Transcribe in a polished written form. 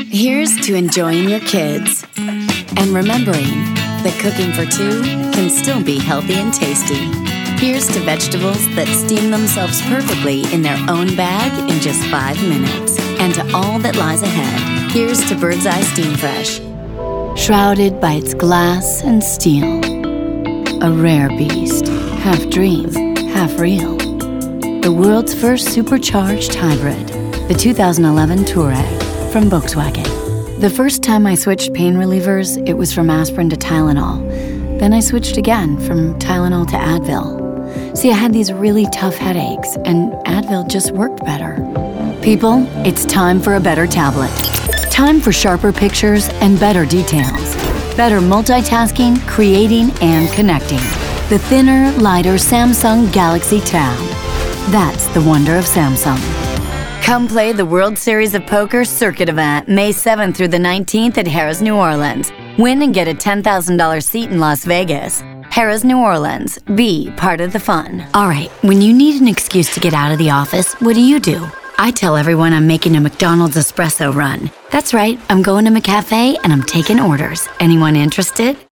Here's to enjoying your kids and remembering that cooking for two can still be healthy and tasty. Here's to vegetables that steam themselves perfectly in their own bag in just 5 minutes. And to all that lies ahead, here's to Bird's Eye Steam Fresh. Shrouded by its glass and steel. A rare beast, half dream, half real. The world's first supercharged hybrid, the 2011 Touareg from Volkswagen. The first time I switched pain relievers, it was from aspirin to Tylenol. Then I switched again from Tylenol to Advil. See, I had these really tough headaches, and Advil just worked better. People, it's time for a better tablet. Time for sharper pictures and better details. Better multitasking, creating, and connecting. The thinner, lighter Samsung Galaxy Tab. That's the wonder of Samsung. Come play the World Series of Poker Circuit event May 7th through the 19th at Harrah's New Orleans. Win and get a $10,000 seat in Las Vegas. Harrah's New Orleans. Be part of the fun. All right, when you need an excuse to get out of the office, what do? I tell everyone I'm making a McDonald's espresso run. That's right, I'm going to McCafe and I'm taking orders. Anyone interested?